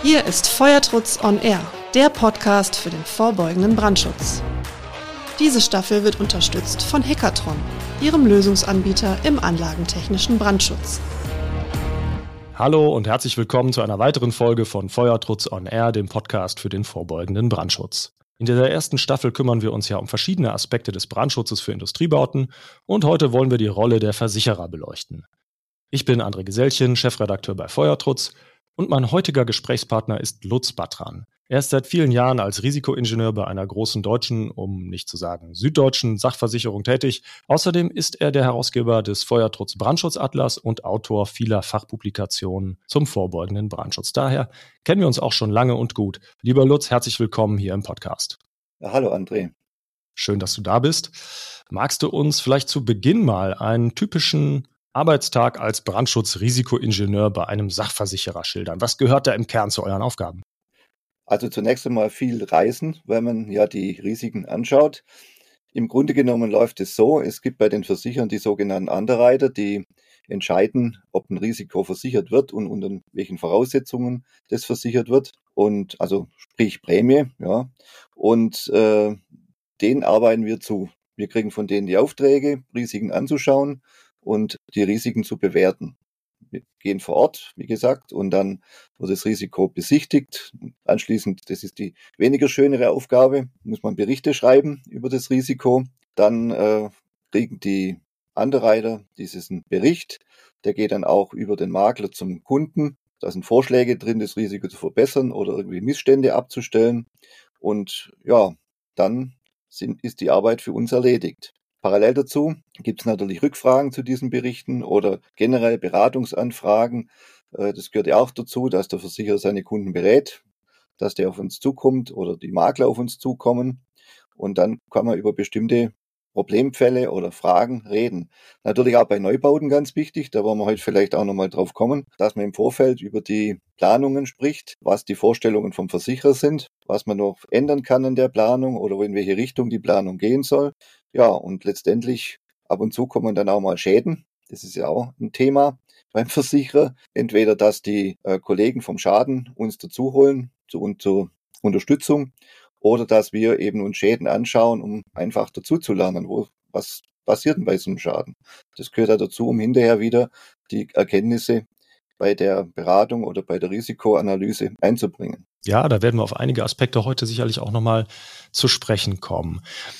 Hier ist Feuertrutz on Air, der Podcast für den vorbeugenden Brandschutz. Diese Staffel wird unterstützt von Hackathon, Ihrem Lösungsanbieter im anlagentechnischen Brandschutz. Hallo und herzlich willkommen zu einer weiteren Folge von Feuertrutz on Air, dem Podcast für den vorbeugenden Brandschutz. In dieser ersten Staffel kümmern wir uns ja um verschiedene Aspekte des Brandschutzes für Industriebauten und heute wollen wir die Rolle der Versicherer beleuchten. Ich bin André Gesellchen, Chefredakteur bei Feuertrutz und mein heutiger Gesprächspartner ist Lutz Battran. Er ist seit vielen Jahren als Risikoingenieur bei einer großen deutschen, um nicht zu sagen süddeutschen Sachversicherung tätig. Außerdem ist er der Herausgeber des Feuertrutz Brandschutzatlas und Autor vieler Fachpublikationen zum vorbeugenden Brandschutz. Daher kennen wir uns auch schon lange und gut. Lieber Lutz, herzlich willkommen hier im Podcast. Ja, hallo André. Schön, dass du da bist. Magst du uns vielleicht zu Beginn mal einen typischen Arbeitstag als Brandschutzrisikoingenieur bei einem Sachversicherer schildern? Was gehört da im Kern zu euren Aufgaben? Also zunächst einmal viel reisen, weil man ja die Risiken anschaut. Im Grunde genommen läuft es so, es gibt bei den Versicherern die sogenannten Underwriter, die entscheiden, ob ein Risiko versichert wird und unter welchen Voraussetzungen das versichert wird. Und also sprich Prämie, ja. Und denen arbeiten wir zu. Wir kriegen von denen die Aufträge, Risiken anzuschauen und die Risiken zu bewerten. Wir gehen vor Ort, wie gesagt, und dann wird das Risiko besichtigt. Anschließend, das ist die weniger schönere Aufgabe, muss man Berichte schreiben über das Risiko. Dann kriegen die Underwriter diesen Bericht. Der geht dann auch über den Makler zum Kunden. Da sind Vorschläge drin, das Risiko zu verbessern oder irgendwie Missstände abzustellen. Und ja, dann ist die Arbeit für uns erledigt. Parallel dazu gibt es natürlich Rückfragen zu diesen Berichten oder generell Beratungsanfragen. Das gehört ja auch dazu, dass der Versicherer seine Kunden berät, dass der auf uns zukommt oder die Makler auf uns zukommen. Und dann kann man über bestimmte Problemfälle oder Fragen reden. Natürlich auch bei Neubauten ganz wichtig, da wollen wir heute vielleicht auch nochmal drauf kommen, dass man im Vorfeld über die Planungen spricht, was die Vorstellungen vom Versicherer sind, was man noch ändern kann an der Planung oder in welche Richtung die Planung gehen soll. Ja, und letztendlich ab und zu kommen dann auch mal Schäden. Das ist ja auch ein Thema beim Versicherer. Entweder, dass die Kollegen vom Schaden uns dazu holen zur Unterstützung oder dass wir eben uns Schäden anschauen, um einfach dazu zu lernen, was passiert denn bei so einem Schaden. Das gehört ja dazu, um hinterher wieder die Erkenntnisse bei der Beratung oder bei der Risikoanalyse einzubringen. Ja, da werden wir auf einige Aspekte heute sicherlich auch nochmal zu sprechen kommen.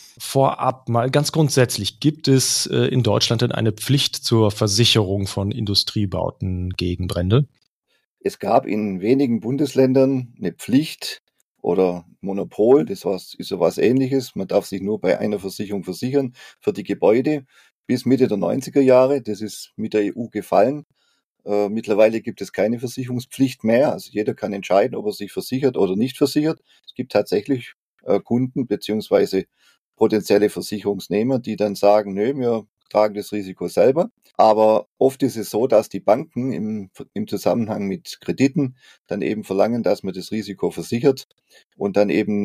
Vorab mal ganz grundsätzlich, gibt es in Deutschland denn eine Pflicht zur Versicherung von Industriebauten gegen Brände? Es gab in wenigen Bundesländern eine Pflicht oder Monopol, ist sowas Ähnliches. Man darf sich nur bei einer Versicherung versichern für die Gebäude bis Mitte der 90er Jahre. Das ist mit der EU gefallen. Mittlerweile gibt es keine Versicherungspflicht mehr. Also jeder kann entscheiden, ob er sich versichert oder nicht versichert. Es gibt tatsächlich Kunden beziehungsweise potenzielle Versicherungsnehmer, die dann sagen, nö, wir tragen das Risiko selber. Aber oft ist es so, dass die Banken im Zusammenhang mit Krediten dann eben verlangen, dass man das Risiko versichert und dann eben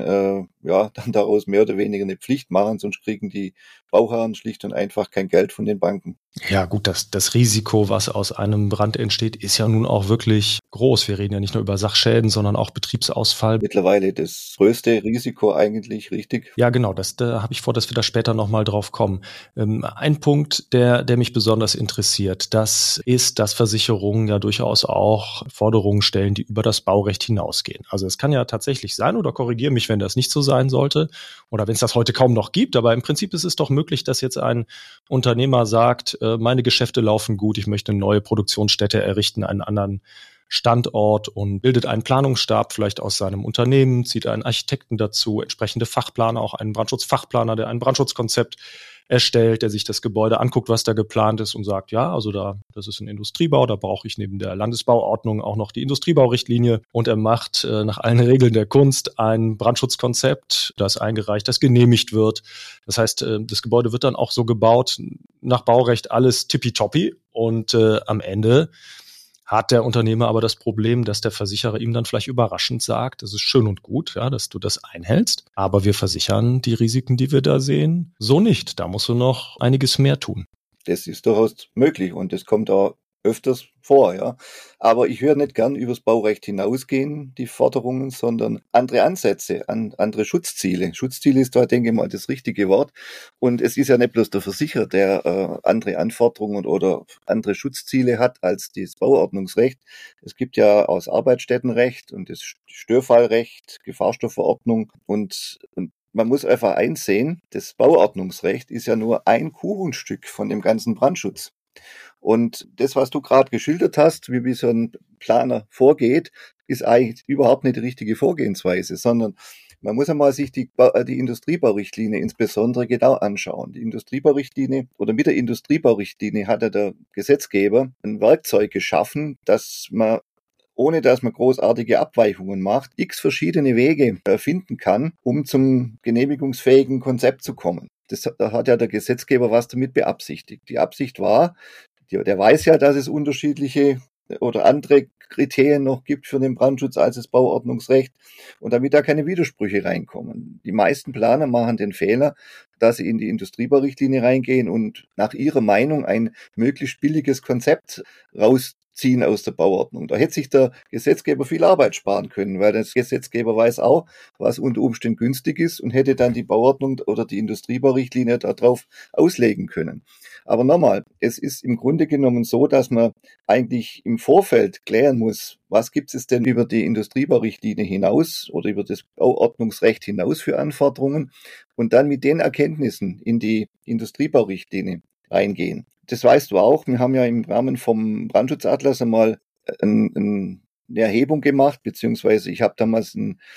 dann daraus mehr oder weniger eine Pflicht machen, sonst kriegen die Bauherren schlicht und einfach kein Geld von den Banken. Ja gut, das Risiko, was aus einem Brand entsteht, ist ja nun auch wirklich groß. Wir reden ja nicht nur über Sachschäden, sondern auch Betriebsausfall. Mittlerweile das größte Risiko eigentlich, richtig? Ja genau, da habe ich vor, dass wir da später nochmal drauf kommen. Ein Punkt, der mich besonders interessiert, das ist, dass Versicherungen ja durchaus auch Forderungen stellen, die über das Baurecht hinausgehen. Also es kann ja tatsächlich sein, oder korrigiere mich, wenn das nicht so sein sollte, oder wenn es das heute kaum noch gibt, aber im Prinzip ist es doch möglich, dass jetzt ein Unternehmer sagt, meine Geschäfte laufen gut, ich möchte eine neue Produktionsstätte errichten, einen anderen Standort und bildet einen Planungsstab vielleicht aus seinem Unternehmen, zieht einen Architekten dazu, entsprechende Fachplaner, auch einen Brandschutzfachplaner, der ein Brandschutzkonzept erstellt, der sich das Gebäude anguckt, was da geplant ist und sagt, ja, also das ist ein Industriebau, da brauche ich neben der Landesbauordnung auch noch die Industriebaurichtlinie und er macht nach allen Regeln der Kunst ein Brandschutzkonzept, das eingereicht, das genehmigt wird. Das heißt, das Gebäude wird dann auch so gebaut, nach Baurecht alles tippitoppi und am Ende hat der Unternehmer aber das Problem, dass der Versicherer ihm dann vielleicht überraschend sagt, es ist schön und gut, ja, dass du das einhältst, aber wir versichern die Risiken, die wir da sehen, so nicht. Da musst du noch einiges mehr tun. Das ist durchaus möglich und das kommt auch öfters vor, ja. Aber ich höre nicht gern übers Baurecht hinausgehen, die Forderungen, sondern andere Ansätze, andere Schutzziele. Schutzziele ist da, denke ich mal, das richtige Wort. Und es ist ja nicht bloß der Versicherer, der andere Anforderungen oder andere Schutzziele hat als das Bauordnungsrecht. Es gibt ja aus Arbeitsstättenrecht und das Störfallrecht, Gefahrstoffverordnung und man muss einfach einsehen, das Bauordnungsrecht ist ja nur ein Kuchenstück von dem ganzen Brandschutz. Und das, was du gerade geschildert hast, wie so ein Planer vorgeht, ist eigentlich überhaupt nicht die richtige Vorgehensweise, sondern man muss einmal sich die Industriebaurichtlinie insbesondere genau anschauen. Die Industriebaurichtlinie oder mit der Industriebaurichtlinie hat ja der Gesetzgeber ein Werkzeug geschaffen, dass man ohne dass man großartige Abweichungen macht, x verschiedene Wege finden kann, um zum genehmigungsfähigen Konzept zu kommen. Da hat ja der Gesetzgeber was damit beabsichtigt. Die Absicht war, der weiß ja, dass es unterschiedliche oder andere Kriterien noch gibt für den Brandschutz als das Bauordnungsrecht und damit da keine Widersprüche reinkommen. Die meisten Planer machen den Fehler, dass sie in die Industriebaurichtlinie reingehen und nach ihrer Meinung ein möglichst billiges Konzept rausziehen aus der Bauordnung. Da hätte sich der Gesetzgeber viel Arbeit sparen können, weil der Gesetzgeber weiß auch, was unter Umständen günstig ist und hätte dann die Bauordnung oder die Industriebaurichtlinie darauf auslegen können. Aber nochmal, es ist im Grunde genommen so, dass man eigentlich im Vorfeld klären muss, was gibt es denn über die Industriebaurichtlinie hinaus oder über das Bauordnungsrecht hinaus für Anforderungen und dann mit den Erkenntnissen in die Industriebaurichtlinie reingehen. Das weißt du auch, wir haben ja im Rahmen vom Brandschutzatlas einmal eine Erhebung gemacht, beziehungsweise ich habe damals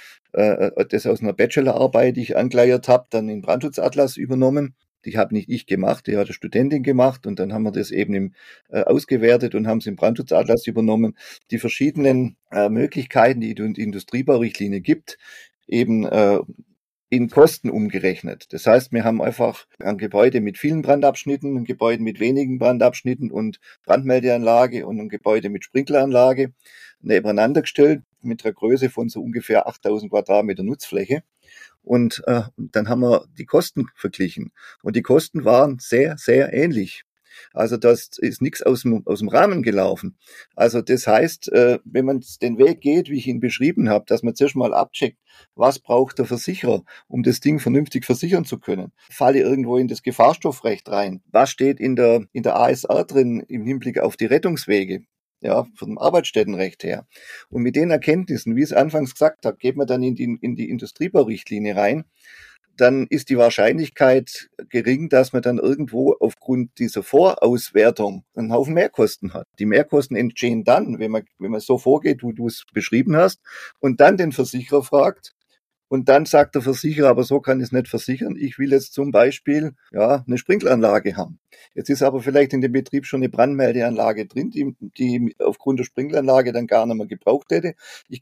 das aus einer Bachelorarbeit, die ich angeleiert habe, dann den Brandschutzatlas übernommen. Die habe nicht ich gemacht, die hat eine Studentin gemacht und dann haben wir das eben ausgewertet und haben es im Brandschutzatlas übernommen. Die verschiedenen Möglichkeiten, die die Industriebaurichtlinie gibt, eben in Kosten umgerechnet. Das heißt, wir haben einfach ein Gebäude mit vielen Brandabschnitten, ein Gebäude mit wenigen Brandabschnitten und Brandmeldeanlage und ein Gebäude mit Sprinkleranlage nebeneinander gestellt mit einer Größe von so ungefähr 8.000 Quadratmeter Nutzfläche. Und dann haben wir die Kosten verglichen. Und die Kosten waren sehr, sehr ähnlich. Also das ist nichts aus dem Rahmen gelaufen. Also das heißt, wenn man den Weg geht, wie ich ihn beschrieben habe, dass man zuerst mal abcheckt, was braucht der Versicherer, um das Ding vernünftig versichern zu können. Falle irgendwo in das Gefahrstoffrecht rein. Was steht in der ASR drin im Hinblick auf die Rettungswege? Ja, vom Arbeitsstättenrecht her. Und mit den Erkenntnissen, wie ich es anfangs gesagt habe, geht man dann in die Industriebaurichtlinie rein, dann ist die Wahrscheinlichkeit gering, dass man dann irgendwo aufgrund dieser Vorauswertung einen Haufen Mehrkosten hat. Die Mehrkosten entstehen dann, wenn man so vorgeht, wie du es beschrieben hast, und dann den Versicherer fragt, und dann sagt der Versicherer, aber so kann ich es nicht versichern. Ich will jetzt zum Beispiel eine Sprinkleranlage haben. Jetzt ist aber vielleicht in dem Betrieb schon eine Brandmeldeanlage drin, die aufgrund der Sprinkleranlage dann gar nicht mehr gebraucht hätte.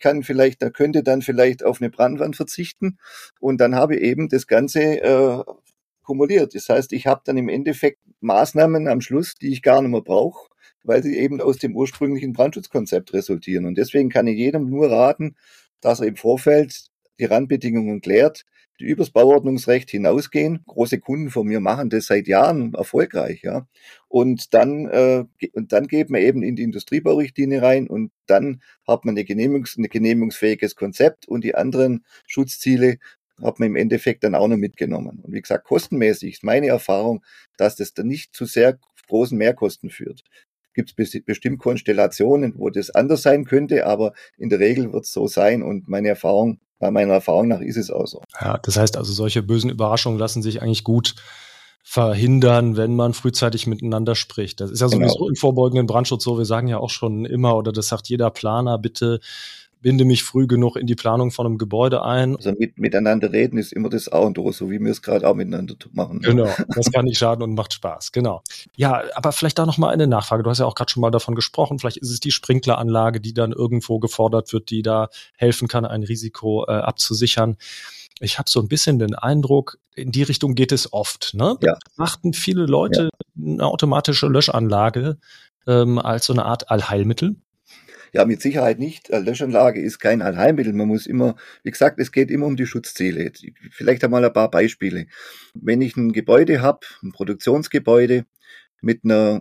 Könnte dann vielleicht auf eine Brandwand verzichten und dann habe ich eben das Ganze kumuliert. Das heißt, ich habe dann im Endeffekt Maßnahmen am Schluss, die ich gar nicht mehr brauche, weil sie eben aus dem ursprünglichen Brandschutzkonzept resultieren. Und deswegen kann ich jedem nur raten, dass er im Vorfeld die Randbedingungen klärt, die übers Bauordnungsrecht hinausgehen. Große Kunden von mir machen das seit Jahren erfolgreich, ja. Und dann geht man eben in die Industriebaurichtlinie rein und dann hat man ein genehmigungsfähiges Konzept und die anderen Schutzziele hat man im Endeffekt dann auch noch mitgenommen. Und wie gesagt, kostenmäßig ist meine Erfahrung, dass das dann nicht zu sehr großen Mehrkosten führt. Gibt es bestimmt Konstellationen, wo das anders sein könnte, aber in der Regel wird es so sein und meiner Erfahrung nach ist es auch so. Ja, das heißt also, solche bösen Überraschungen lassen sich eigentlich gut verhindern, wenn man frühzeitig miteinander spricht. Das ist ja sowieso im vorbeugenden Brandschutz so. Wir sagen ja auch schon immer, oder das sagt jeder Planer, bitte binde mich früh genug in die Planung von einem Gebäude ein. Also miteinander reden ist immer das A und O, so wie wir es gerade auch miteinander machen. Genau, das kann nicht schaden und macht Spaß, genau. Ja, aber vielleicht da nochmal eine Nachfrage. Du hast ja auch gerade schon mal davon gesprochen, vielleicht ist es die Sprinkleranlage, die dann irgendwo gefordert wird, die da helfen kann, ein Risiko abzusichern. Ich habe so ein bisschen den Eindruck, in die Richtung geht es oft. Ne? Ja. Achten viele Leute eine automatische Löschanlage als so eine Art Allheilmittel? Ja, mit Sicherheit nicht. Löschanlage ist kein Allheilmittel. Man muss immer, wie gesagt, es geht immer um die Schutzziele. Vielleicht einmal ein paar Beispiele. Wenn ich ein Gebäude habe, ein Produktionsgebäude mit einer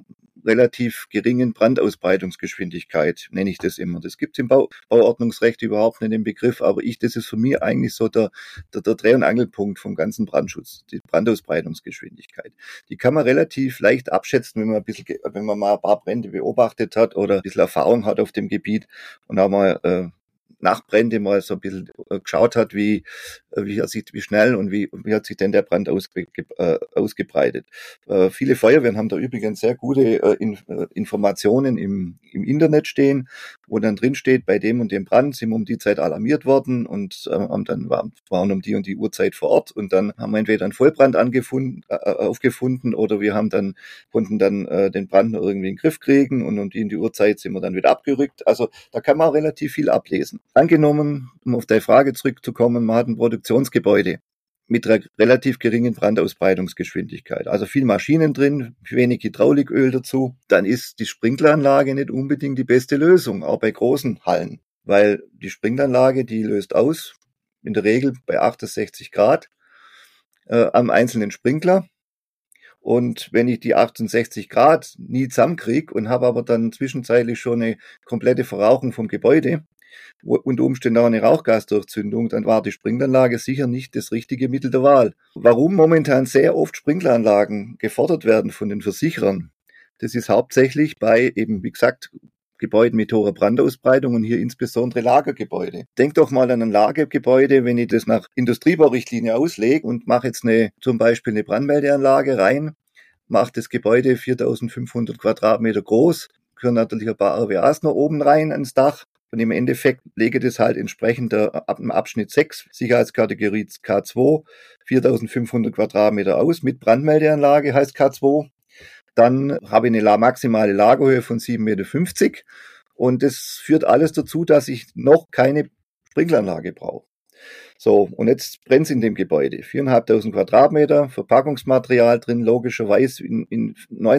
relativ geringen Brandausbreitungsgeschwindigkeit, nenne ich das immer. Das gibt es im Bauordnungsrecht überhaupt nicht im Begriff, aber das ist für mich eigentlich so der Dreh- und Angelpunkt vom ganzen Brandschutz, die Brandausbreitungsgeschwindigkeit. Die kann man relativ leicht abschätzen, wenn man mal ein paar Brände beobachtet hat oder ein bisschen Erfahrung hat auf dem Gebiet und auch mal nach Brände mal so ein bisschen geschaut hat, wie schnell und wie hat sich denn der Brand ausgebreitet. Viele Feuerwehren haben da übrigens sehr gute Informationen im Internet stehen, wo dann drin steht, bei dem und dem Brand sind wir um die Zeit alarmiert worden und waren um die und die Uhrzeit vor Ort und dann haben wir entweder einen Vollbrand aufgefunden oder wir konnten dann den Brand noch irgendwie in den Griff kriegen und um die und die Uhrzeit sind wir dann wieder abgerückt. Also da kann man auch relativ viel ablesen. Angenommen, um auf deine Frage zurückzukommen, man hat ein Produktionsgebäude mit einer relativ geringen Brandausbreitungsgeschwindigkeit. Also viel Maschinen drin, wenig Hydrauliköl dazu. Dann ist die Sprinkleranlage nicht unbedingt die beste Lösung, auch bei großen Hallen. Weil die Sprinkleranlage, die löst aus, in der Regel bei 68 Grad am einzelnen Sprinkler. Und wenn ich die 68 Grad nie zusammenkriege und habe aber dann zwischenzeitlich schon eine komplette Verrauchung vom Gebäude, unter Umständen auch eine Rauchgasdurchzündung, dann war die Sprinkleranlage sicher nicht das richtige Mittel der Wahl. Warum momentan sehr oft Sprinkleranlagen gefordert werden von den Versicherern, das ist hauptsächlich bei eben, wie gesagt, Gebäuden mit hoher Brandausbreitung und hier insbesondere Lagergebäude. Denk doch mal an ein Lagergebäude, wenn ich das nach Industriebaurichtlinie auslege und mache jetzt zum Beispiel eine Brandmeldeanlage rein, mache das Gebäude 4.500 Quadratmeter groß, können natürlich ein paar RWAs noch oben rein ans Dach. Und im Endeffekt lege das halt entsprechend im Abschnitt 6, Sicherheitskategorie K2, 4.500 Quadratmeter aus mit Brandmeldeanlage, heißt K2. Dann habe ich eine maximale Lagerhöhe von 7,50 Meter und das führt alles dazu, dass ich noch keine Sprinkleranlage brauche. So, und jetzt brennt es in dem Gebäude. 4.500 Quadratmeter, Verpackungsmaterial drin, logischerweise in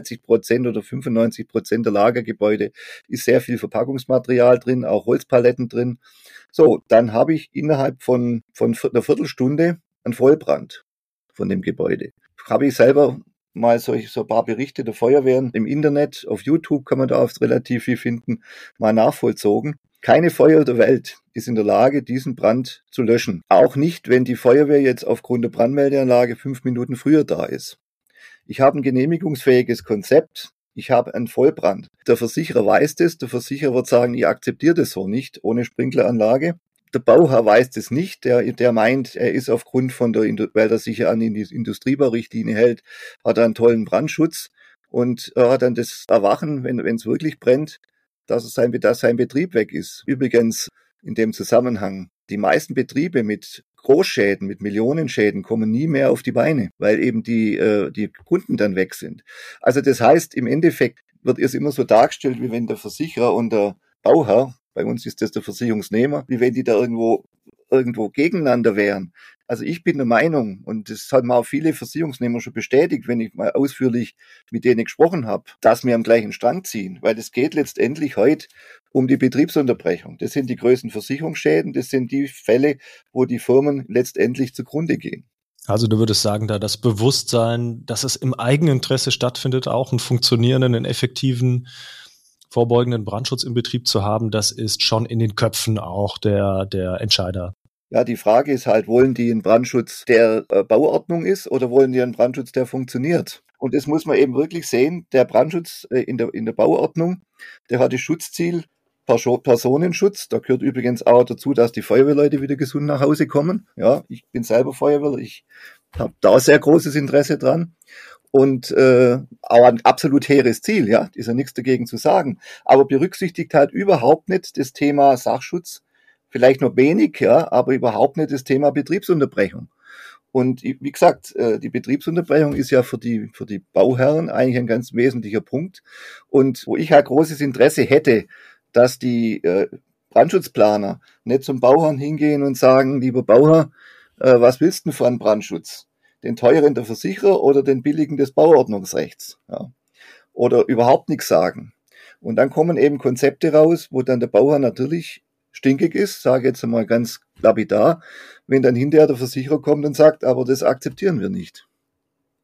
90% oder 95% der Lagergebäude ist sehr viel Verpackungsmaterial drin, auch Holzpaletten drin. So, dann habe ich innerhalb von einer Viertelstunde einen Vollbrand von dem Gebäude. Habe ich selber mal so ein paar Berichte der Feuerwehren im Internet, auf YouTube kann man da oft relativ viel finden, mal nachvollzogen. Keine Feuerwehr der Welt ist in der Lage, diesen Brand zu löschen. Auch nicht, wenn die Feuerwehr jetzt aufgrund der Brandmeldeanlage 5 Minuten früher da ist. Ich habe ein genehmigungsfähiges Konzept. Ich habe einen Vollbrand. Der Versicherer weiß das. Der Versicherer wird sagen, ich akzeptiere das so nicht, ohne Sprinkleranlage. Der Bauherr weiß das nicht. Der meint, er ist aufgrund weil er sich ja an die Industriebaurichtlinie hält, hat er einen tollen Brandschutz und hat dann das Erwachen, wenn es wirklich brennt, dass sein Betrieb weg ist. Übrigens, in dem Zusammenhang, die meisten Betriebe mit Großschäden, mit Millionenschäden kommen nie mehr auf die Beine, weil eben die Kunden dann weg sind. Also das heißt, im Endeffekt wird es immer so dargestellt, wie wenn der Versicherer und der Bauherr, bei uns ist das der Versicherungsnehmer, wie wenn die da irgendwo gegeneinander wären. Also ich bin der Meinung, und das haben auch viele Versicherungsnehmer schon bestätigt, wenn ich mal ausführlich mit denen gesprochen habe, dass wir am gleichen Strang ziehen, weil es geht letztendlich heute um die Betriebsunterbrechung. Das sind die größten Versicherungsschäden, das sind die Fälle, wo die Firmen letztendlich zugrunde gehen. Also du würdest sagen, da das Bewusstsein, dass es im Eigeninteresse stattfindet, auch einen funktionierenden, einen effektiven, vorbeugenden Brandschutz im Betrieb zu haben, das ist schon in den Köpfen auch der Entscheider. Ja, die Frage ist halt, wollen die einen Brandschutz, der Bauordnung ist, oder wollen die einen Brandschutz, der funktioniert? Und das muss man eben wirklich sehen. Der Brandschutz in der Bauordnung, der hat das Schutzziel Personenschutz. Da gehört übrigens auch dazu, dass die Feuerwehrleute wieder gesund nach Hause kommen. Ja, ich bin selber Feuerwehrler, ich habe da sehr großes Interesse dran. Und auch ein absolut hehres Ziel, ja, ist ja nichts dagegen zu sagen. Aber berücksichtigt halt überhaupt nicht das Thema Sachschutz, vielleicht noch wenig, ja, aber überhaupt nicht das Thema Betriebsunterbrechung. Und wie gesagt, die Betriebsunterbrechung ist ja für die Bauherren eigentlich ein ganz wesentlicher Punkt. Und wo ich halt großes Interesse hätte, dass die Brandschutzplaner nicht zum Bauherrn hingehen und sagen, lieber Bauherr, was willst du denn für einen Brandschutz? Den teuren der Versicherer oder den billigen des Bauordnungsrechts? Ja. Oder überhaupt nichts sagen. Und dann kommen eben Konzepte raus, wo dann der Bauherr natürlich stinkig ist, sage jetzt einmal ganz lapidar, wenn dann hinterher der Versicherer kommt und sagt, aber das akzeptieren wir nicht.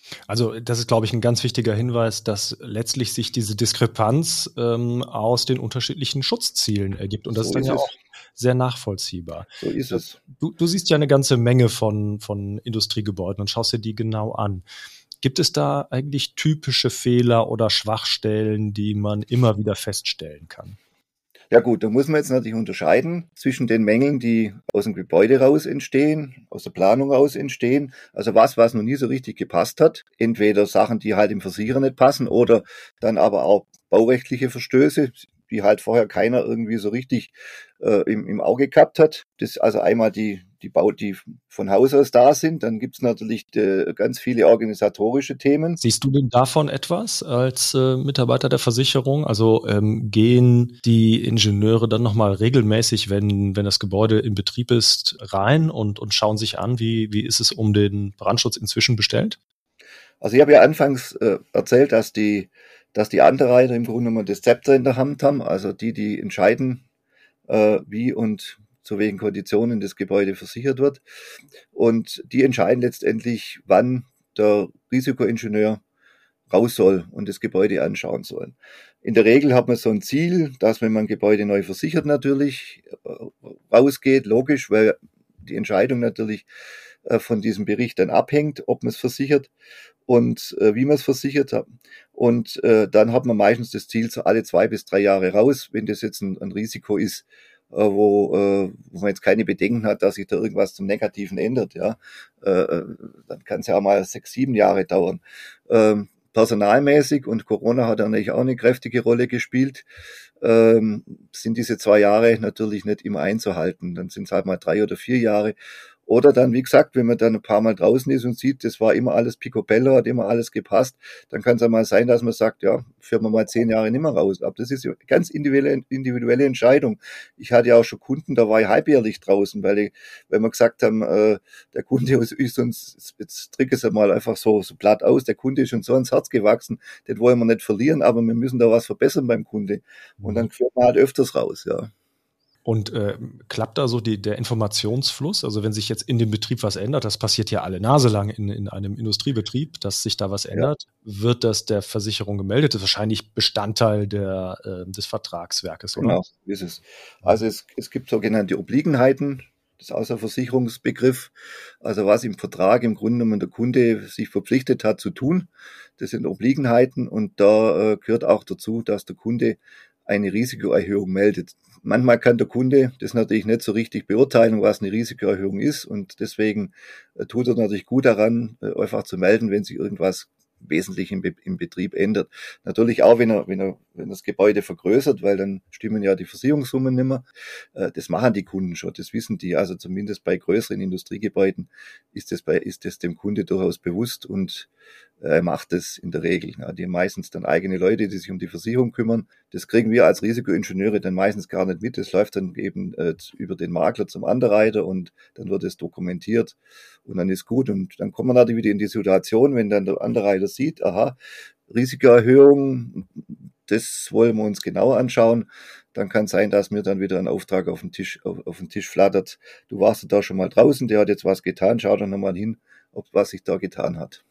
Also das ist, glaube ich, ein ganz wichtiger Hinweis, dass letztlich sich diese Diskrepanz aus den unterschiedlichen Schutzzielen ergibt. Und das ist So dann ist ja auch es. sehr nachvollziehbar. So ist es. Du siehst ja eine ganze Menge von Industriegebäuden und schaust dir die genau an. Gibt es da eigentlich typische Fehler oder Schwachstellen, die man immer wieder feststellen kann? Ja gut, da muss man jetzt natürlich unterscheiden zwischen den Mängeln, die aus dem Gebäude raus entstehen, aus der Planung raus entstehen. Also was noch nie so richtig gepasst hat. Entweder Sachen, die halt im Versicherer nicht passen oder dann aber auch baurechtliche Verstöße, die halt vorher keiner irgendwie so richtig im Auge gehabt hat. Das also einmal die von Haus aus da sind. Dann gibt's natürlich ganz viele organisatorische Themen. Siehst du denn davon etwas als Mitarbeiter der Versicherung? Also gehen die Ingenieure dann nochmal regelmäßig, wenn das Gebäude in Betrieb ist, rein und schauen sich an, wie ist es um den Brandschutz inzwischen bestellt? Also ich habe ja anfangs erzählt, dass die Underwriter im Grunde genommen das Zepter in der Hand haben, also die entscheiden, wie und zu welchen Konditionen das Gebäude versichert wird. Und die entscheiden letztendlich, wann der Risikoingenieur raus soll und das Gebäude anschauen soll. In der Regel hat man so ein Ziel, dass wenn man Gebäude neu versichert natürlich rausgeht, logisch, weil die Entscheidung natürlich von diesem Bericht dann abhängt, ob man es versichert und wie man es versichert hat. Und dann hat man meistens das Ziel so alle 2 bis 3 Jahre raus, wenn das jetzt ein Risiko ist, wo man jetzt keine Bedenken hat, dass sich da irgendwas zum Negativen ändert, ja, dann kann es ja auch mal 6, 7 Jahre dauern. Personalmäßig, und Corona hat natürlich auch eine kräftige Rolle gespielt, sind diese 2 Jahre natürlich nicht immer einzuhalten. Dann sind es halt mal 3 oder 4 Jahre. Oder dann, wie gesagt, wenn man dann ein paar Mal draußen ist und sieht, das war immer alles picobello, hat immer alles gepasst, dann kann es ja mal sein, dass man sagt, ja, führen wir mal 10 Jahre nicht mehr raus. Aber das ist eine ganz individuelle Entscheidung. Ich hatte ja auch schon Kunden, da war ich halbjährlich draußen, weil wir gesagt haben, der Kunde ist uns, jetzt drücke es mal einfach so platt aus, der Kunde ist uns so ans Herz gewachsen, den wollen wir nicht verlieren, aber wir müssen da was verbessern beim Kunde. Und dann führt man halt öfters raus, ja. Und klappt da so der Informationsfluss? Also wenn sich jetzt in dem Betrieb was ändert, das passiert ja alle Nase lang in einem Industriebetrieb, dass sich da was ändert, wird das der Versicherung gemeldet? Das ist wahrscheinlich Bestandteil des Vertragswerkes, oder? Genau, ist es. Also es gibt sogenannte Obliegenheiten, das ist auch so ein Versicherungsbegriff, also was im Vertrag im Grunde genommen der Kunde sich verpflichtet hat zu tun, das sind Obliegenheiten, und da gehört auch dazu, dass der Kunde eine Risikoerhöhung meldet. Manchmal kann der Kunde das natürlich nicht so richtig beurteilen, was eine Risikoerhöhung ist, und deswegen tut er natürlich gut daran, einfach zu melden, wenn sich irgendwas wesentlich im Betrieb ändert. Natürlich auch, wenn das Gebäude vergrößert, weil dann stimmen ja die Versicherungssummen nicht mehr. Das machen die Kunden schon, das wissen die. Also zumindest bei größeren Industriegebäuden ist das dem Kunde durchaus bewusst, und er macht es in der Regel. Ja, die haben meistens dann eigene Leute, die sich um die Versicherung kümmern. Das kriegen wir als Risikoingenieure dann meistens gar nicht mit. Das läuft dann eben über den Makler zum Underwriter, und dann wird es dokumentiert, und dann ist gut. Und dann kommt man natürlich wieder in die Situation, wenn dann der Underwriter sieht, aha, Risikoerhöhung, das wollen wir uns genau anschauen. Dann kann es sein, dass mir dann wieder ein Auftrag auf den Tisch flattert. Du warst da schon mal draußen, der hat jetzt was getan, schau doch nochmal hin, was sich da getan hat.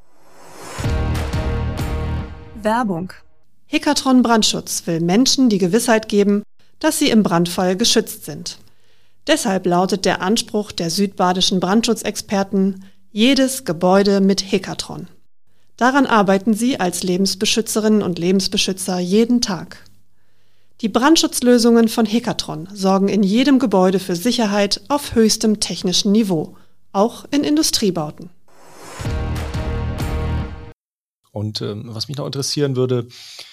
Werbung. Hekatron Brandschutz will Menschen die Gewissheit geben, dass sie im Brandfall geschützt sind. Deshalb lautet der Anspruch der südbadischen Brandschutzexperten: jedes Gebäude mit Hekatron. Daran arbeiten sie als Lebensbeschützerinnen und Lebensbeschützer jeden Tag. Die Brandschutzlösungen von Hekatron sorgen in jedem Gebäude für Sicherheit auf höchstem technischen Niveau, auch in Industriebauten. Und was mich noch interessieren würde,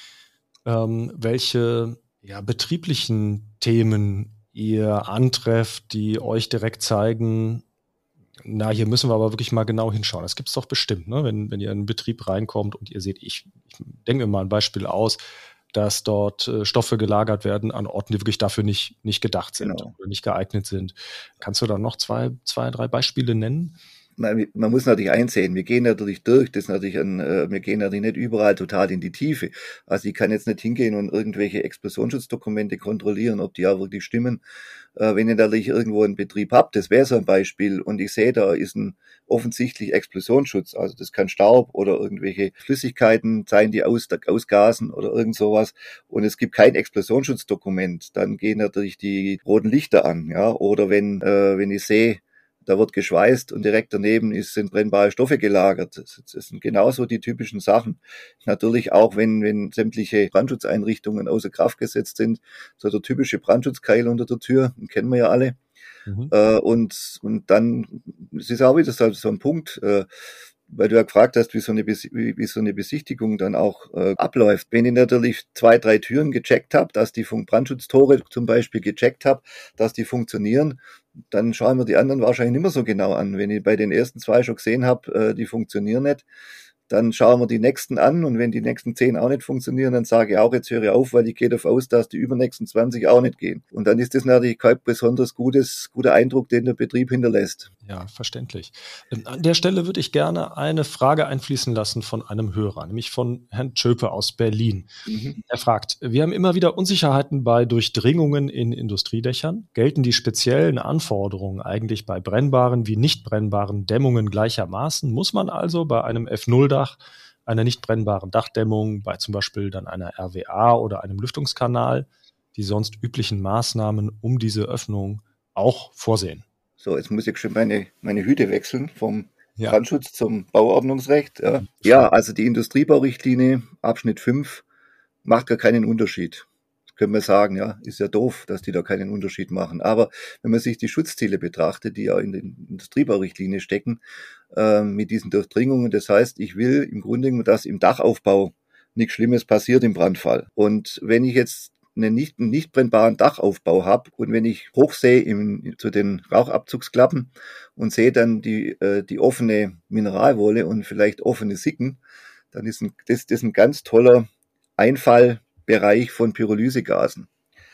welche betrieblichen Themen ihr antrefft, die euch direkt zeigen, na, hier müssen wir aber wirklich mal genau hinschauen. Das gibt es doch bestimmt, ne? Wenn ihr in einen Betrieb reinkommt und ihr seht, ich denke mir mal ein Beispiel aus, dass dort Stoffe gelagert werden an Orten, die wirklich dafür nicht gedacht sind, genau, oder nicht geeignet sind. Kannst du da noch zwei, drei Beispiele nennen? man muss natürlich einsehen, wir gehen natürlich durch, wir gehen natürlich nicht überall total in die Tiefe. Also ich kann jetzt nicht hingehen und irgendwelche Explosionsschutzdokументе kontrollieren, ob die ja wirklich stimmen. Wenn ich natürlich irgendwo einen Betrieb habe, das wäre so ein Beispiel, und ich sehe, da ist ein offensichtlich Explosionsschutz, also das kann Staub oder irgendwelche Flüssigkeiten sein, die ausgasen oder irgend sowas, und es gibt kein Explosionsschutzdokуment, dann gehen natürlich die roten Lichter an, ja, oder wenn ich sehe, da wird geschweißt und direkt daneben sind brennbare Stoffe gelagert. Das sind genauso die typischen Sachen. Natürlich auch, wenn sämtliche Brandschutzeinrichtungen außer Kraft gesetzt sind, so der typische Brandschutzkeil unter der Tür, den kennen wir ja alle. Mhm. Und dann, es ist auch wieder so ein Punkt, weil du ja gefragt hast, wie so eine Besichtigung dann auch abläuft. Wenn ich natürlich 2, 3 Türen gecheckt habe, dass die Brandschutztore zum Beispiel gecheckt habe, dass die funktionieren, dann schauen wir die anderen wahrscheinlich nicht mehr so genau an. Wenn ich bei den ersten 2 schon gesehen habe, die funktionieren nicht, dann schauen wir die nächsten an, und wenn die nächsten 10 auch nicht funktionieren, dann sage ich auch, jetzt höre ich auf, weil ich gehe davon aus, dass die übernächsten 20 auch nicht gehen. Und dann ist das natürlich kein besonders guter Eindruck, den der Betrieb hinterlässt. Ja, verständlich. An der Stelle würde ich gerne eine Frage einfließen lassen von einem Hörer, nämlich von Herrn Tschöpe aus Berlin. Er fragt: Wir haben immer wieder Unsicherheiten bei Durchdringungen in Industriedächern. Gelten die speziellen Anforderungen eigentlich bei brennbaren wie nicht brennbaren Dämmungen gleichermaßen? Muss man also bei einem F0-Dach, einer nicht brennbaren Dachdämmung, bei zum Beispiel dann einer RWA oder einem Lüftungskanal, die sonst üblichen Maßnahmen um diese Öffnung auch vorsehen? So, jetzt muss ich schon meine Hüte wechseln vom Ja. Brandschutz zum Bauordnungsrecht. Ja, also die Industriebaurichtlinie, Abschnitt 5, macht gar keinen Unterschied. Das können wir sagen, ja, ist ja doof, dass die da keinen Unterschied machen. Aber wenn man sich die Schutzziele betrachtet, die ja in der Industriebaurichtlinie stecken, mit diesen Durchdringungen, das heißt, ich will im Grunde genommen, dass im Dachaufbau nichts Schlimmes passiert im Brandfall. Und wenn ich jetzt einen nicht brennbaren Dachaufbau habe, und wenn ich hochsehe zu den Rauchabzugsklappen und sehe dann die offene Mineralwolle und vielleicht offene Sicken, dann ist das ein ganz toller Einfallbereich von Pyrolysegasen.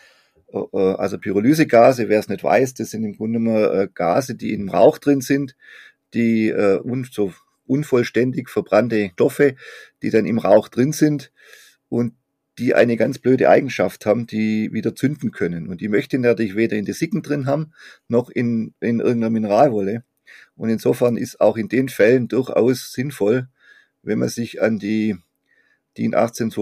Also Pyrolysegase, wer es nicht weiß, das sind im Grunde nur Gase, die im Rauch drin sind, die so unvollständig verbrannte Stoffe, die dann im Rauch drin sind und die eine ganz blöde Eigenschaft haben, die wieder zünden können. Und die möchte ich natürlich weder in den Sicken drin haben, noch in irgendeiner Mineralwolle. Und insofern ist auch in den Fällen durchaus sinnvoll, wenn man sich an die DIN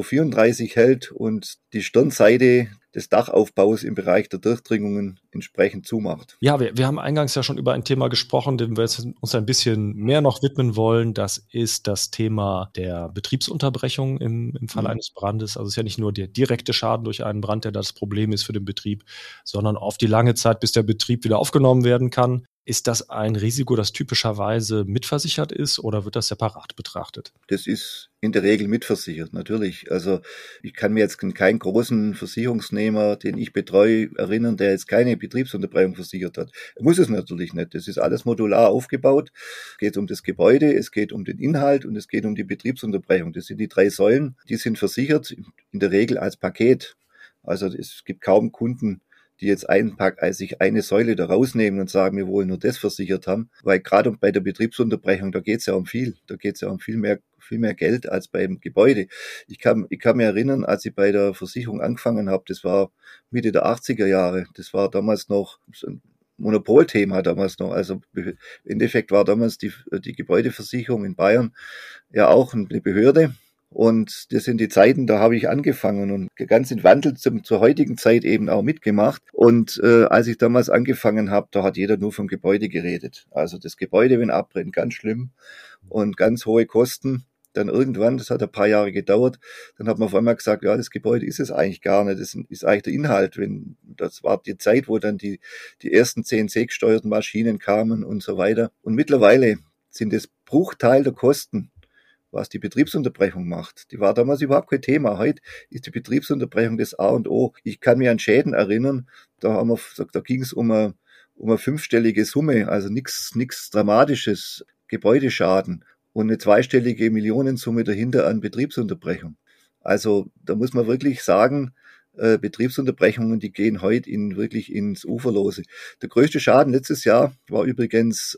18234 hält und die Stirnseite des Dachaufbaus im Bereich der Durchdringungen entsprechend zumacht. Ja, wir haben eingangs ja schon über ein Thema gesprochen, dem wir uns ein bisschen mehr noch widmen wollen. Das ist das Thema der Betriebsunterbrechung im Fall eines Brandes. Also es ist ja nicht nur der direkte Schaden durch einen Brand, der das Problem ist für den Betrieb, sondern auf die lange Zeit, bis der Betrieb wieder aufgenommen werden kann. Ist das ein Risiko, das typischerweise mitversichert ist, oder wird das separat betrachtet? Das ist in der Regel mitversichert, natürlich. Also ich kann mir jetzt keinen großen Versicherungsnehmer, den ich betreue, erinnern, der jetzt keine Betriebsunterbrechung versichert hat. Er muss es natürlich nicht. Das ist alles modular aufgebaut. Es geht um das Gebäude, es geht um den Inhalt und es geht um die Betriebsunterbrechung. Das sind die 3 Säulen, die sind versichert, in der Regel als Paket. Also es gibt kaum Kunden, die jetzt sich eine Säule da rausnehmen und sagen, wir wollen nur das versichert haben. Weil gerade bei der Betriebsunterbrechung, da geht es ja um viel. Da geht es ja um viel mehr Geld als beim Gebäude. Ich kann mich erinnern, als ich bei der Versicherung angefangen habe, das war Mitte der 80er Jahre. Das war damals noch so ein Monopolthema damals noch. Also im Endeffekt war damals die Gebäudeversicherung in Bayern ja auch eine Behörde. Und das sind die Zeiten, da habe ich angefangen und ganz im Wandel zur heutigen Zeit eben auch mitgemacht. Und als ich damals angefangen habe, da hat jeder nur vom Gebäude geredet. Also das Gebäude, wenn abbrennt, ganz schlimm und ganz hohe Kosten. Dann irgendwann, das hat ein paar Jahre gedauert, dann hat man auf einmal gesagt, ja, das Gebäude ist es eigentlich gar nicht, das ist eigentlich der Inhalt. Das war die Zeit, wo dann die ersten CNC-gesteuerten Maschinen kamen und so weiter. Und mittlerweile sind es Bruchteil der Kosten, was die Betriebsunterbrechung macht. Die war damals überhaupt kein Thema. Heute ist die Betriebsunterbrechung das A und O. Ich kann mich an Schäden erinnern, da ging es um eine 5-stellige Summe, also nichts Dramatisches, Gebäudeschaden und eine 2-stellige Millionensumme dahinter an Betriebsunterbrechung. Also da muss man wirklich sagen, Betriebsunterbrechungen, die gehen heute wirklich ins Uferlose. Der größte Schaden letztes Jahr war übrigens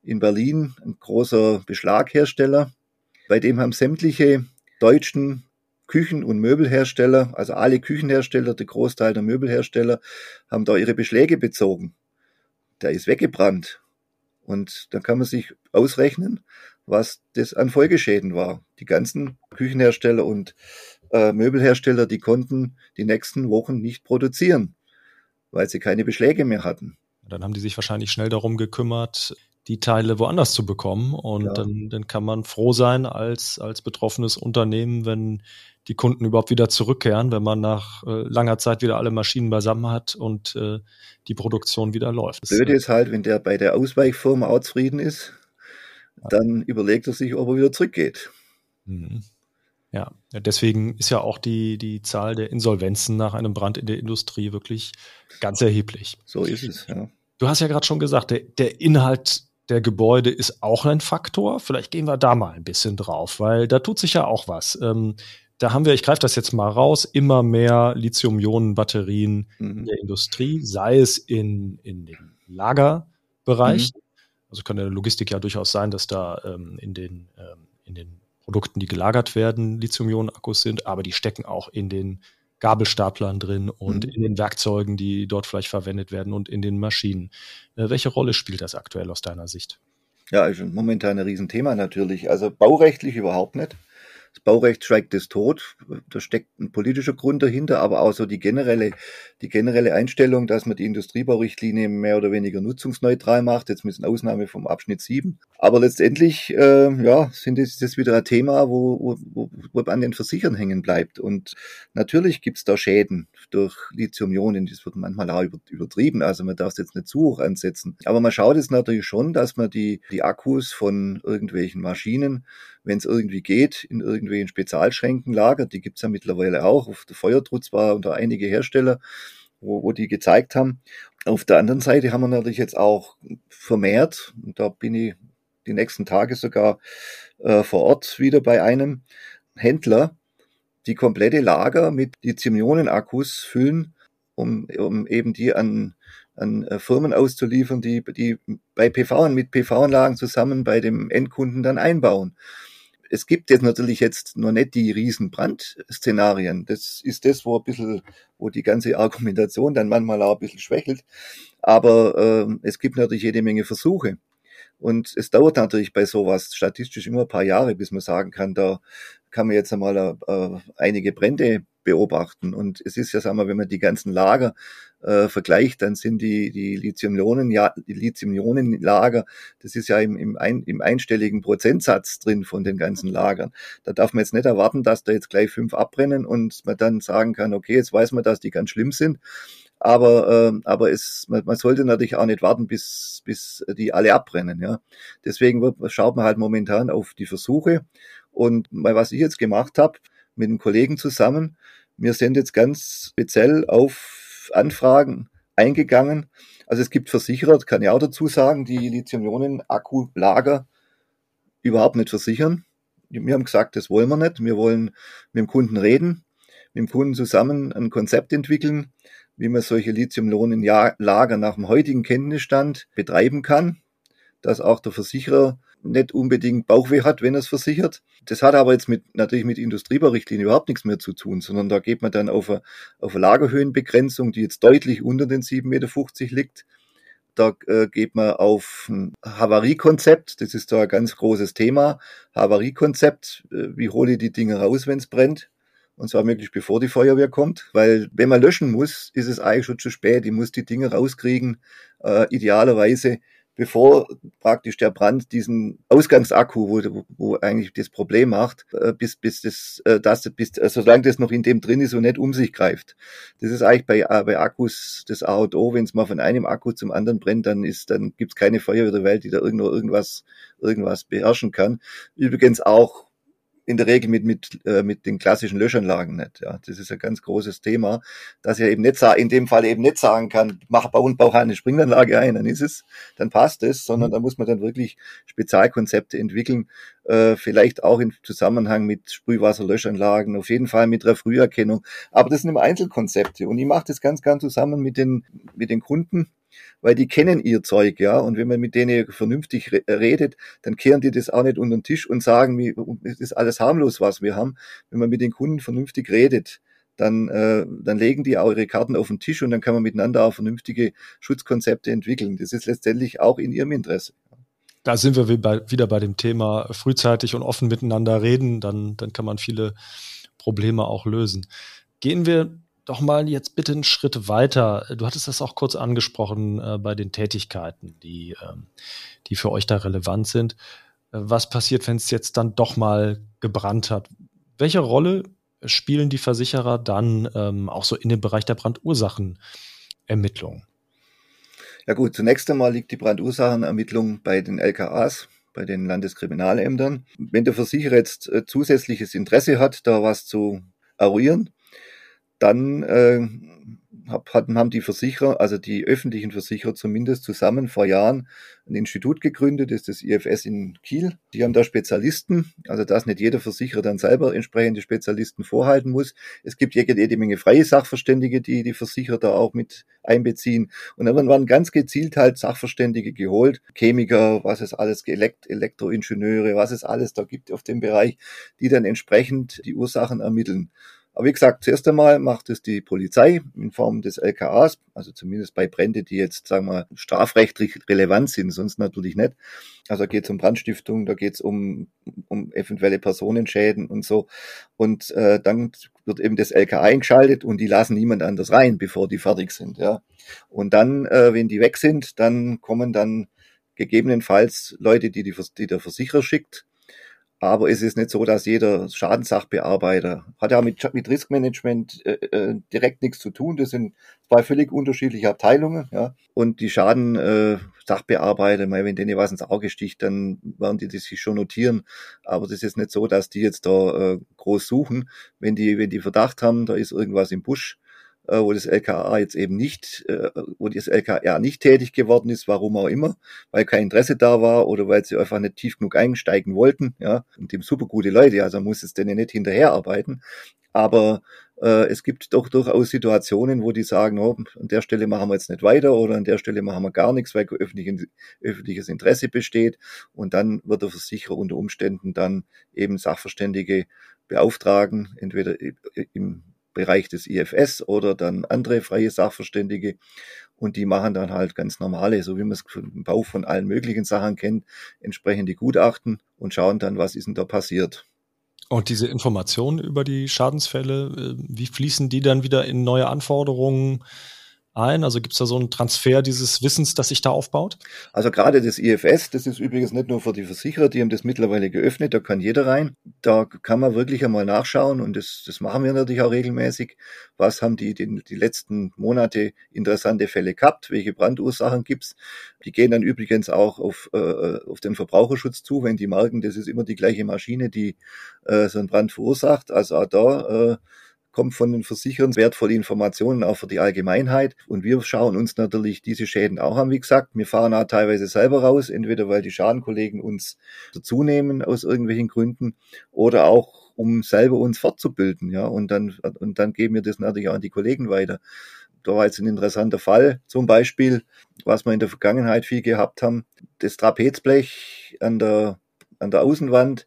in Berlin, ein großer Beschlaghersteller. Bei dem haben sämtliche deutschen Küchen- und Möbelhersteller, also alle Küchenhersteller, der Großteil der Möbelhersteller, haben da ihre Beschläge bezogen. Der ist weggebrannt. Und dann kann man sich ausrechnen, was das an Folgeschäden war. Die ganzen Küchenhersteller und Möbelhersteller, die konnten die nächsten Wochen nicht produzieren, weil sie keine Beschläge mehr hatten. Dann haben die sich wahrscheinlich schnell darum gekümmert, die Teile woanders zu bekommen. Und Ja. dann kann man froh sein als betroffenes Unternehmen, wenn die Kunden überhaupt wieder zurückkehren, wenn man nach langer Zeit wieder alle Maschinen beisammen hat und die Produktion wieder läuft. Blöde ist halt, wenn der bei der Ausweichfirma auch zufrieden ist, dann überlegt er sich, ob er wieder zurückgeht. Mhm. Ja, deswegen ist ja auch die Zahl der Insolvenzen nach einem Brand in der Industrie wirklich ganz erheblich. So ist es, ja. Du hast ja gerade schon gesagt, der Inhalt der Gebäude ist auch ein Faktor. Vielleicht gehen wir da mal ein bisschen drauf, weil da tut sich ja auch was. Da haben wir, ich greife das jetzt mal raus, immer mehr Lithium-Ionen-Batterien in der Industrie, sei es in den Lagerbereichen. Also kann in der Logistik ja durchaus sein, dass da in den Produkten, die gelagert werden, Lithium-Ionen-Akkus sind, aber die stecken auch in den Gabelstaplern drin und in den Werkzeugen, die dort vielleicht verwendet werden und in den Maschinen. Welche Rolle spielt das aktuell aus deiner Sicht? Ja, ist momentan ein Riesenthema natürlich. Also baurechtlich überhaupt nicht. Das Baurecht schweigt es tot. Da steckt ein politischer Grund dahinter, aber auch so die generelle Einstellung, dass man die Industriebaurichtlinie mehr oder weniger nutzungsneutral macht, jetzt mit Ausnahme vom Abschnitt 7. Aber letztendlich ist das wieder ein Thema, wo an den Versichern hängen bleibt. Und natürlich gibt's da Schäden durch Lithium-Ionen. Das wird manchmal auch übertrieben, also man darf es jetzt nicht zu hoch ansetzen. Aber man schaut jetzt natürlich schon, dass man die Akkus von irgendwelchen Maschinen, wenn es irgendwie geht, in irgendwelchen Spezialschränken lagert. Die gibt's ja mittlerweile auch. Auf der Feuertrutz war unter einige Hersteller, wo die gezeigt haben. Auf der anderen Seite haben wir natürlich jetzt auch vermehrt, und da bin ich die nächsten Tage sogar vor Ort wieder bei einem Händler, die komplette Lager mit Lithium-Ionen-Akkus füllen, um eben die an Firmen auszuliefern, die bei mit PV-Anlagen zusammen bei dem Endkunden dann einbauen. Es gibt jetzt natürlich noch nicht die riesen Brandszenarien. Das ist das, wo die ganze Argumentation dann manchmal auch ein bisschen schwächelt. Aber es gibt natürlich jede Menge Versuche. Und es dauert natürlich bei sowas statistisch immer ein paar Jahre, bis man sagen kann, da kann man jetzt einmal einige Brände beobachten. Und es ist ja, sagen wir, wenn man die ganzen Lager vergleicht, dann sind die Lithium-Ionen-Lager, das ist ja im einstelligen Prozentsatz drin von den ganzen Lagern. Da darf man jetzt nicht erwarten, dass da jetzt gleich 5 abbrennen und man dann sagen kann, okay, jetzt weiß man, dass die ganz schlimm sind. Aber man sollte natürlich auch nicht warten, bis die alle abbrennen. Ja. Deswegen schaut man halt momentan auf die Versuche. Und was ich jetzt gemacht habe, mit einem Kollegen zusammen, wir sind jetzt ganz speziell auf Anfragen eingegangen. Also es gibt Versicherer, das kann ich auch dazu sagen, die Lithium-Ionen-Akkulager überhaupt nicht versichern. Wir haben gesagt, das wollen wir nicht. Wir wollen mit dem Kunden reden, mit dem Kunden zusammen ein Konzept entwickeln, wie man solche Lithium-Ionen-Lager nach dem heutigen Kenntnisstand betreiben kann, dass auch der Versicherer nicht unbedingt Bauchweh hat, wenn er es versichert. Das hat aber jetzt natürlich mit Industriebaurichtlinie überhaupt nichts mehr zu tun, sondern da geht man dann auf eine Lagerhöhenbegrenzung, die jetzt deutlich unter den 7,50 Meter liegt. Da geht man auf ein Havariekonzept, das ist da ein ganz großes Thema. Havariekonzept, wie hole ich die Dinge raus, wenn es brennt? Und zwar möglichst bevor die Feuerwehr kommt, weil wenn man löschen muss, ist es eigentlich schon zu spät. Ich muss die Dinge rauskriegen, idealerweise bevor praktisch der Brand diesen Ausgangsakku, wo eigentlich das Problem macht, solange das noch in dem drin ist und nicht um sich greift. Das ist eigentlich bei Akkus das A und O. Wenn es mal von einem Akku zum anderen brennt, dann gibt's keine Feuerwehr der Welt, die da irgendwas beherrschen kann. Übrigens auch in der Regel mit den klassischen Löschanlagen nicht. Ja, das ist ein ganz großes Thema, dass ich eben in dem Fall eben nicht sagen kann, bau eine Springanlage ein, dann passt es, sondern da muss man dann wirklich Spezialkonzepte entwickeln, vielleicht auch im Zusammenhang mit Sprühwasserlöschanlagen, auf jeden Fall mit der Früherkennung. Aber das sind immer Einzelkonzepte und ich mache das ganz zusammen mit den Kunden. weil die kennen ihr Zeug, ja, und wenn man mit denen vernünftig redet, dann kehren die das auch nicht unter den Tisch und sagen, es ist alles harmlos, was wir haben. Wenn man mit den Kunden vernünftig redet, dann legen die auch ihre Karten auf den Tisch und dann kann man miteinander auch vernünftige Schutzkonzepte entwickeln. Das ist letztendlich auch in ihrem Interesse. Da sind wir wieder bei dem Thema frühzeitig und offen miteinander reden, dann kann man viele Probleme auch lösen. Gehen wir doch mal jetzt bitte einen Schritt weiter. Du hattest das auch kurz angesprochen bei den Tätigkeiten, die für euch da relevant sind. Was passiert, wenn es jetzt dann doch mal gebrannt hat? Welche Rolle spielen die Versicherer dann auch so in dem Bereich der Brandursachenermittlung? Ja gut, zunächst einmal liegt die Brandursachenermittlung bei den LKAs, bei den Landeskriminalämtern. Wenn der Versicherer jetzt zusätzliches Interesse hat, da was zu eruieren, dann haben die Versicherer, also die öffentlichen Versicherer zumindest zusammen vor Jahren ein Institut gegründet, das ist das IFS in Kiel. Die haben da Spezialisten, also dass nicht jeder Versicherer dann selber entsprechende Spezialisten vorhalten muss. Es gibt jede Menge freie Sachverständige, die Versicherer da auch mit einbeziehen. Und dann waren ganz gezielt halt Sachverständige geholt, Chemiker, was es alles, Elektroingenieure, was es alles da gibt auf dem Bereich, die dann entsprechend die Ursachen ermitteln. Aber wie gesagt, zuerst einmal macht es die Polizei in Form des LKAs, also zumindest bei Bränden, die jetzt, sagen wir, strafrechtlich relevant sind, sonst natürlich nicht. Also da geht es um Brandstiftung, da geht es um eventuelle Personenschäden und so. Und dann wird eben das LKA eingeschaltet und die lassen niemand anders rein, bevor die fertig sind. Ja. Und dann, wenn die weg sind, dann kommen dann gegebenenfalls Leute, die der Versicherer schickt. Aber es ist nicht so, dass jeder Schadenssachbearbeiter hat ja mit Riskmanagement direkt nichts zu tun. Das sind zwei völlig unterschiedliche Abteilungen. Ja. Und die Schadenssachbearbeiter, wenn denen was ins Auge sticht, dann werden die das sich schon notieren. Aber das ist nicht so, dass die jetzt da groß suchen. Wenn die Verdacht haben, da ist irgendwas im Busch, wo das LKA jetzt eben nicht, wo das LKA nicht tätig geworden ist, warum auch immer, weil kein Interesse da war oder weil sie einfach nicht tief genug einsteigen wollten, ja, und dem super gute Leute, also muss es denen nicht hinterherarbeiten, aber es gibt doch durchaus Situationen, wo die sagen, oh, an der Stelle machen wir jetzt nicht weiter oder an der Stelle machen wir gar nichts, weil öffentliches Interesse besteht und dann wird der Versicherer unter Umständen dann eben Sachverständige beauftragen, entweder im Bereich des IFS oder dann andere freie Sachverständige und die machen dann halt ganz normale, so wie man es vom Bau von allen möglichen Sachen kennt, entsprechende Gutachten und schauen dann, was ist denn da passiert. Und diese Informationen über die Schadensfälle, wie fließen die dann wieder in neue Anforderungen ein? Also gibt es da so einen Transfer dieses Wissens, das sich da aufbaut? Also gerade das IFS, das ist übrigens nicht nur für die Versicherer, die haben das mittlerweile geöffnet, da kann jeder rein. Da kann man wirklich einmal nachschauen und das machen wir natürlich auch regelmäßig. Was haben die letzten Monate interessante Fälle gehabt? Welche Brandursachen gibt's? Die gehen dann übrigens auch auf den Verbraucherschutz zu, wenn die merken, das ist immer die gleiche Maschine, die so einen Brand verursacht. Also auch da kommt von den Versicherern wertvolle Informationen auch für die Allgemeinheit. Und wir schauen uns natürlich diese Schäden auch an, wie gesagt. Wir fahren auch teilweise selber raus, entweder weil die Schadenkollegen uns dazu nehmen aus irgendwelchen Gründen oder auch um selber uns fortzubilden. Ja, und dann geben wir das natürlich auch an die Kollegen weiter. Da war jetzt ein interessanter Fall, zum Beispiel, was wir in der Vergangenheit viel gehabt haben, das Trapezblech an der Außenwand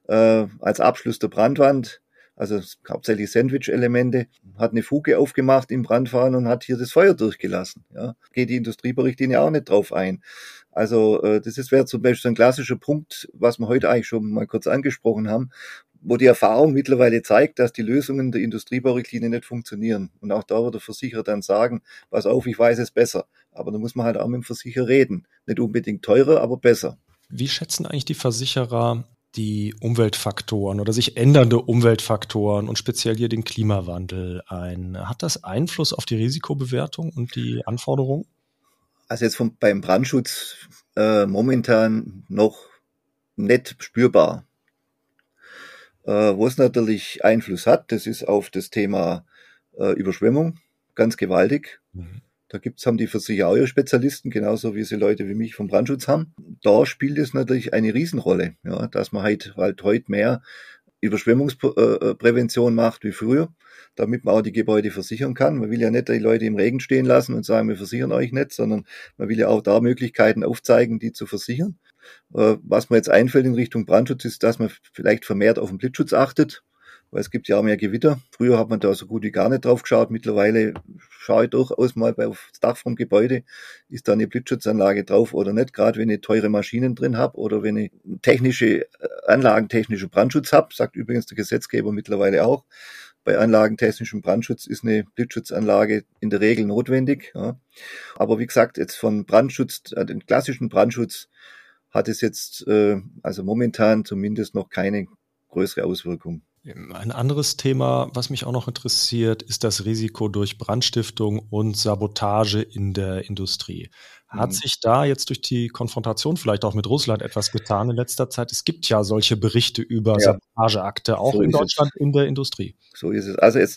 als Abschluss der Brandwand, also hauptsächlich Sandwich-Elemente, hat eine Fuge aufgemacht im Brandfahren und hat hier das Feuer durchgelassen. Ja. Geht die Industrieberichtlinie auch nicht drauf ein. Also wäre zum Beispiel so ein klassischer Punkt, was wir heute eigentlich schon mal kurz angesprochen haben, wo die Erfahrung mittlerweile zeigt, dass die Lösungen der Industrieberichtlinie nicht funktionieren. Und auch da wird der Versicherer dann sagen, pass auf, ich weiß es besser. Aber da muss man halt auch mit dem Versicherer reden. Nicht unbedingt teurer, aber besser. Wie schätzen eigentlich die Versicherer die Umweltfaktoren oder sich ändernde Umweltfaktoren und speziell hier den Klimawandel ein? Hat das Einfluss auf die Risikobewertung und die Anforderungen? Also jetzt beim Brandschutz momentan noch nicht spürbar. Wo es natürlich Einfluss hat, das ist auf das Thema Überschwemmung, ganz gewaltig. Mhm. Da haben die Versicherer auch ihre Spezialisten, genauso wie sie Leute wie mich vom Brandschutz haben. Da spielt es natürlich eine Riesenrolle, ja, dass man halt heute mehr Überschwemmungsprävention macht wie früher. damit man auch die Gebäude versichern kann. Man will ja nicht die Leute im Regen stehen lassen und sagen, wir versichern euch nicht, sondern man will ja auch da Möglichkeiten aufzeigen, die zu versichern. Was mir jetzt einfällt in Richtung Brandschutz ist, dass man vielleicht vermehrt auf den Blitzschutz achtet, weil es gibt ja auch mehr Gewitter. Früher hat man da so gut wie gar nicht drauf geschaut. Mittlerweile schaue ich durchaus mal auf das Dach vom Gebäude, ist da eine Blitzschutzanlage drauf oder nicht, gerade wenn ich teure Maschinen drin habe oder wenn ich anlagentechnischen Brandschutz habe, sagt übrigens der Gesetzgeber mittlerweile auch. Bei anlagentechnischem Brandschutz ist eine Blitzschutzanlage in der Regel notwendig. Ja. Aber wie gesagt, jetzt von Brandschutz, den klassischen Brandschutz, hat es jetzt also momentan zumindest noch keine größere Auswirkung. Ein anderes Thema, was mich auch noch interessiert, ist das Risiko durch Brandstiftung und Sabotage in der Industrie. Hat sich da jetzt durch die Konfrontation vielleicht auch mit Russland etwas getan in letzter Zeit? Es gibt ja solche Berichte über Sabotageakte, auch so in Deutschland in der Industrie. So ist es. Also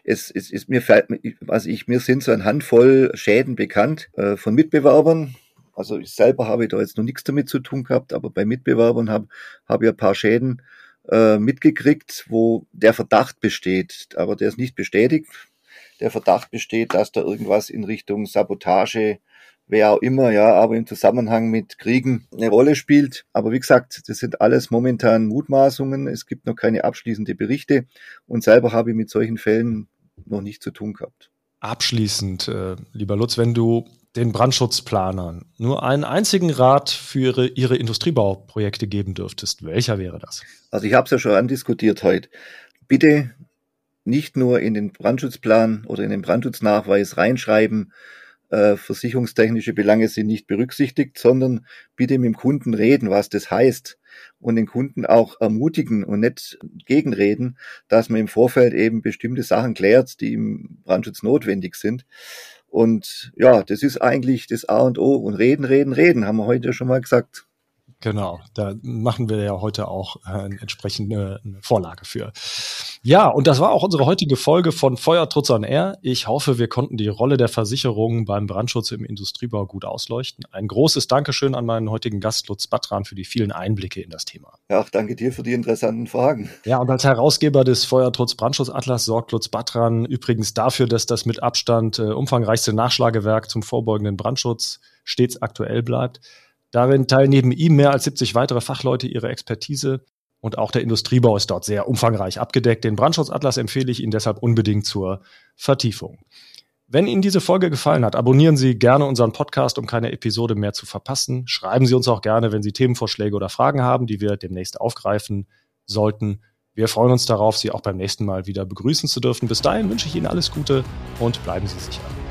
mir sind so eine Handvoll Schäden bekannt von Mitbewerbern. Also ich selber habe da jetzt noch nichts damit zu tun gehabt, aber bei Mitbewerbern habe ich ein paar Schäden mitgekriegt, wo der Verdacht besteht, aber der ist nicht bestätigt. Der Verdacht besteht, dass da irgendwas in Richtung Sabotage, wer auch immer, ja, aber im Zusammenhang mit Kriegen eine Rolle spielt. Aber wie gesagt, das sind alles momentan Mutmaßungen. Es gibt noch keine abschließende Berichte und selber habe ich mit solchen Fällen noch nichts zu tun gehabt. Abschließend, lieber Lutz, wenn du den Brandschutzplanern nur einen einzigen Rat für ihre Industriebauprojekte geben dürftest, welcher wäre das? Also ich habe es ja schon andiskutiert heute. Bitte nicht nur in den Brandschutzplan oder in den Brandschutznachweis reinschreiben, versicherungstechnische Belange sind nicht berücksichtigt, sondern bitte mit dem Kunden reden, was das heißt und den Kunden auch ermutigen und nicht gegenreden, dass man im Vorfeld eben bestimmte Sachen klärt, die im Brandschutz notwendig sind. Und ja, das ist eigentlich das A und O. Und reden, haben wir heute schon mal gesagt. Genau, da machen wir ja heute auch entsprechende eine Vorlage für. Ja, und das war auch unsere heutige Folge von Feuertrutz on Air. Ich hoffe, wir konnten die Rolle der Versicherungen beim Brandschutz im Industriebau gut ausleuchten. Ein großes Dankeschön an meinen heutigen Gast Lutz Battran für die vielen Einblicke in das Thema. Ja, auch danke dir für die interessanten Fragen. Ja, und als Herausgeber des Feuertrutz Brandschutzatlas sorgt Lutz Battran übrigens dafür, dass das mit Abstand umfangreichste Nachschlagewerk zum vorbeugenden Brandschutz stets aktuell bleibt. Darin teilen neben ihm mehr als 70 weitere Fachleute ihre Expertise und auch der Industriebau ist dort sehr umfangreich abgedeckt. Den Brandschutzatlas empfehle ich Ihnen deshalb unbedingt zur Vertiefung. Wenn Ihnen diese Folge gefallen hat, abonnieren Sie gerne unseren Podcast, um keine Episode mehr zu verpassen. Schreiben Sie uns auch gerne, wenn Sie Themenvorschläge oder Fragen haben, die wir demnächst aufgreifen sollten. Wir freuen uns darauf, Sie auch beim nächsten Mal wieder begrüßen zu dürfen. Bis dahin wünsche ich Ihnen alles Gute und bleiben Sie sicher.